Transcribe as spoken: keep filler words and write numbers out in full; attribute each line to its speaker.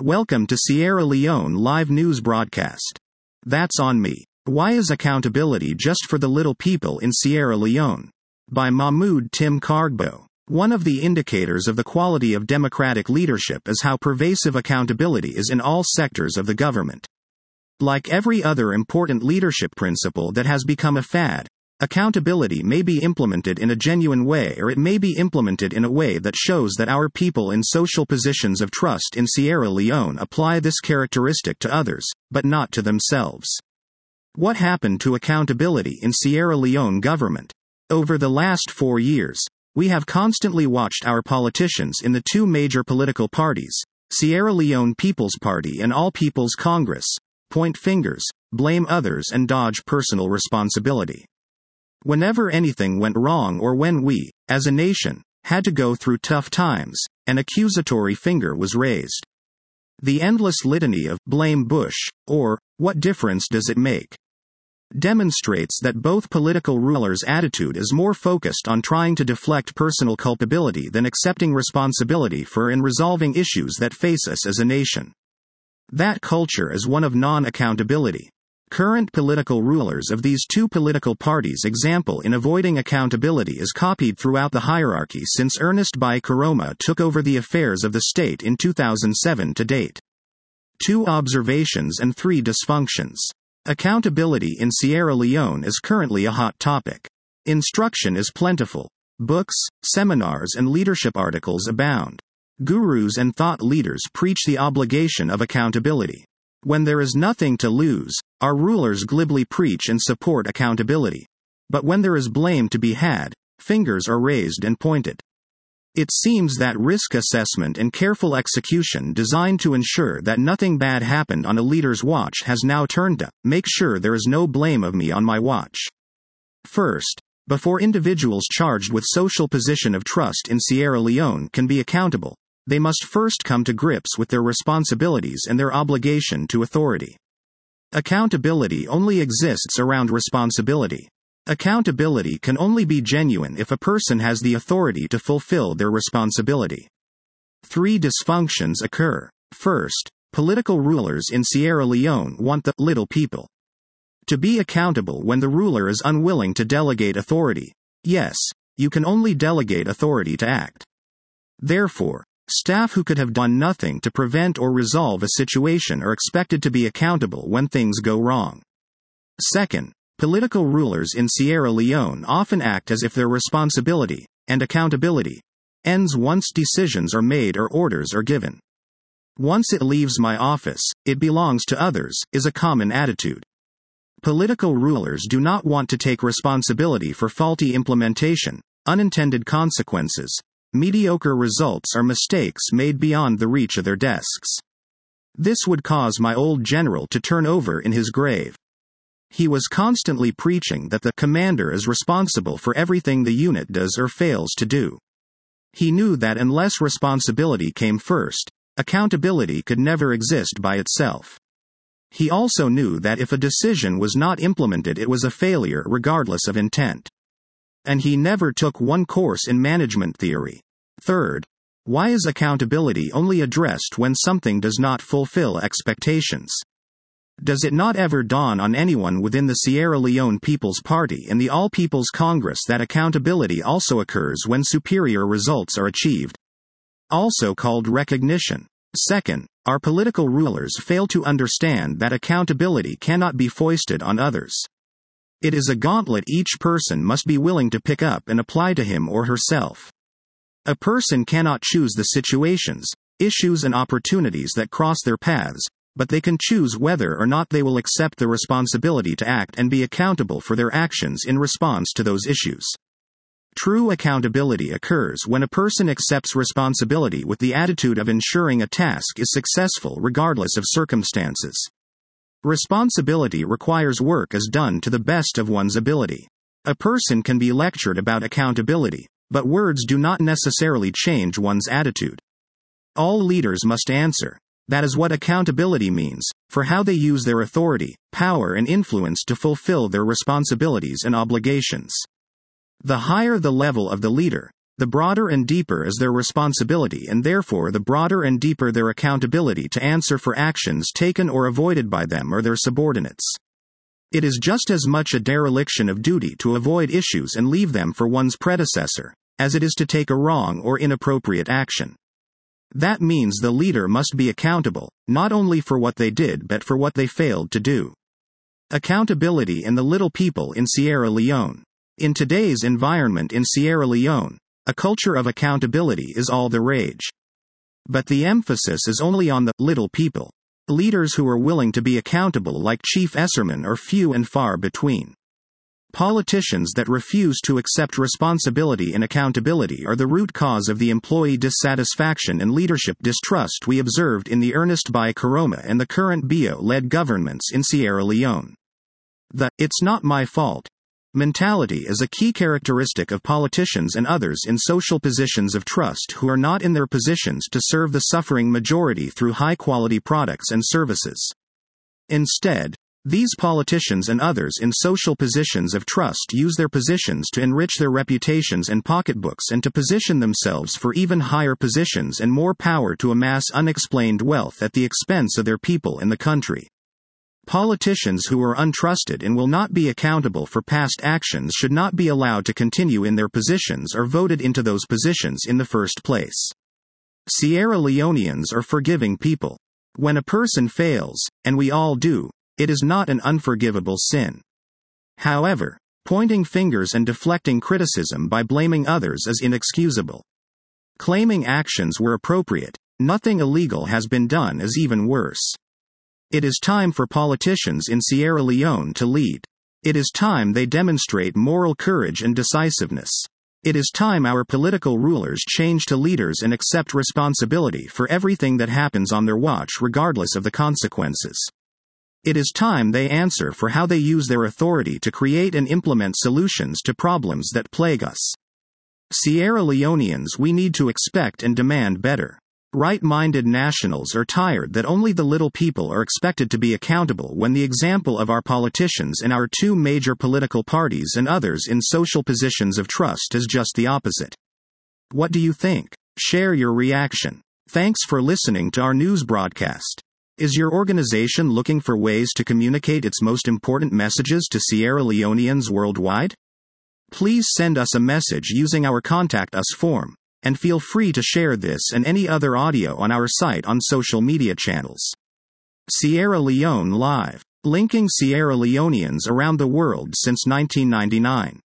Speaker 1: Welcome to Sierra Leone live news broadcast. That's on me. Why is accountability just for the little people in Sierra Leone? By Mahmoud Tim Kargbo. One of the indicators of the quality of democratic leadership is how pervasive accountability is in all sectors of the government. Like every other important leadership principle that has become a fad, accountability may be implemented in a genuine way, or it may be implemented in a way that shows that our people in social positions of trust in Sierra Leone apply this characteristic to others, but not to themselves. What happened to accountability in Sierra Leone government? Over the last four years, we have constantly watched our politicians in the two major political parties, Sierra Leone People's Party and All People's Congress, point fingers, blame others and dodge personal responsibility. Whenever anything went wrong, or when we, as a nation, had to go through tough times, an accusatory finger was raised. The endless litany of "blame Bush," or "what difference does it make?" demonstrates that both political rulers' attitude is more focused on trying to deflect personal culpability than accepting responsibility for and resolving issues that face us as a nation. That culture is one of non-accountability. Current political rulers of these two political parties' example in avoiding accountability is copied throughout the hierarchy since Ernest Bai Koroma took over the affairs of the state in two thousand seven to date. Two observations and three dysfunctions. Accountability in Sierra Leone is currently a hot topic. Instruction is plentiful. Books, seminars and leadership articles abound. Gurus and thought leaders preach the obligation of accountability. When there is nothing to lose, our rulers glibly preach and support accountability. But when there is blame to be had, fingers are raised and pointed. It seems that risk assessment and careful execution designed to ensure that nothing bad happened on a leader's watch has now turned to, make sure there is no blame of me on my watch. First, before individuals charged with social position of trust in Sierra Leone can be accountable, they must first come to grips with their responsibilities and their obligation to authority. Accountability only exists around responsibility. Accountability can only be genuine if a person has the authority to fulfill their responsibility. Three dysfunctions occur. First, political rulers in Sierra Leone want the little people to be accountable when the ruler is unwilling to delegate authority. Yes, you can only delegate authority to act. Therefore, staff who could have done nothing to prevent or resolve a situation are expected to be accountable when things go wrong. Second, political rulers in Sierra Leone often act as if their responsibility, and accountability, ends once decisions are made or orders are given. Once it leaves my office, it belongs to others, is a common attitude. Political rulers do not want to take responsibility for faulty implementation, unintended consequences, mediocre results or mistakes made beyond the reach of their desks. This would cause my old general to turn over in his grave. He was constantly preaching that the commander is responsible for everything the unit does or fails to do. He knew that unless responsibility came first, accountability could never exist by itself. He also knew that if a decision was not implemented, it was a failure regardless of intent. And he never took one course in management theory. Third, why is accountability only addressed when something does not fulfill expectations? Does it not ever dawn on anyone within the Sierra Leone People's Party and the All People's Congress that accountability also occurs when superior results are achieved? Also called recognition. Second, our political rulers fail to understand that accountability cannot be foisted on others. It is a gauntlet each person must be willing to pick up and apply to him or herself. A person cannot choose the situations, issues and opportunities that cross their paths, but they can choose whether or not they will accept the responsibility to act and be accountable for their actions in response to those issues. True accountability occurs when a person accepts responsibility with the attitude of ensuring a task is successful regardless of circumstances. Responsibility requires work as done to the best of one's ability. A person can be lectured about accountability, but words do not necessarily change one's attitude. All leaders must answer. That is what accountability means, for how they use their authority, power and influence to fulfill their responsibilities and obligations. The higher the level of the leader, the broader and deeper is their responsibility, and therefore the broader and deeper their accountability to answer for actions taken or avoided by them or their subordinates. It is just as much a dereliction of duty to avoid issues and leave them for one's predecessor, as it is to take a wrong or inappropriate action. That means the leader must be accountable, not only for what they did but for what they failed to do. Accountability in the little people in Sierra Leone. In today's environment in Sierra Leone, a culture of accountability is all the rage. But the emphasis is only on the little people. Leaders who are willing to be accountable like Chief Esserman are few and far between. Politicians that refuse to accept responsibility and accountability are the root cause of the employee dissatisfaction and leadership distrust we observed in the Ernest Bai Koroma and the current Bio-led governments in Sierra Leone. The "it's not my fault" mentality is a key characteristic of politicians and others in social positions of trust who are not in their positions to serve the suffering majority through high-quality products and services. Instead, these politicians and others in social positions of trust use their positions to enrich their reputations and pocketbooks and to position themselves for even higher positions and more power to amass unexplained wealth at the expense of their people and the country. Politicians who are untrusted and will not be accountable for past actions should not be allowed to continue in their positions or voted into those positions in the first place. Sierra Leoneans are forgiving people. When a person fails, and we all do, it is not an unforgivable sin. However, pointing fingers and deflecting criticism by blaming others is inexcusable. Claiming actions were appropriate, nothing illegal has been done is even worse. It is time for politicians in Sierra Leone to lead. It is time they demonstrate moral courage and decisiveness. It is time our political rulers change to leaders and accept responsibility for everything that happens on their watch regardless of the consequences. It is time they answer for how they use their authority to create and implement solutions to problems that plague us. Sierra Leoneans, we need to expect and demand better. Right-minded nationals are tired that only the little people are expected to be accountable when the example of our politicians in our two major political parties and others in social positions of trust is just the opposite. What do you think? Share your reaction. Thanks for listening to our news broadcast. Is your organization looking for ways to communicate its most important messages to Sierra Leoneans worldwide? Please send us a message using our Contact Us form. And feel free to share this and any other audio on our site on social media channels. Sierra Leone Live. Linking Sierra Leoneans around the world since nineteen ninety-nine.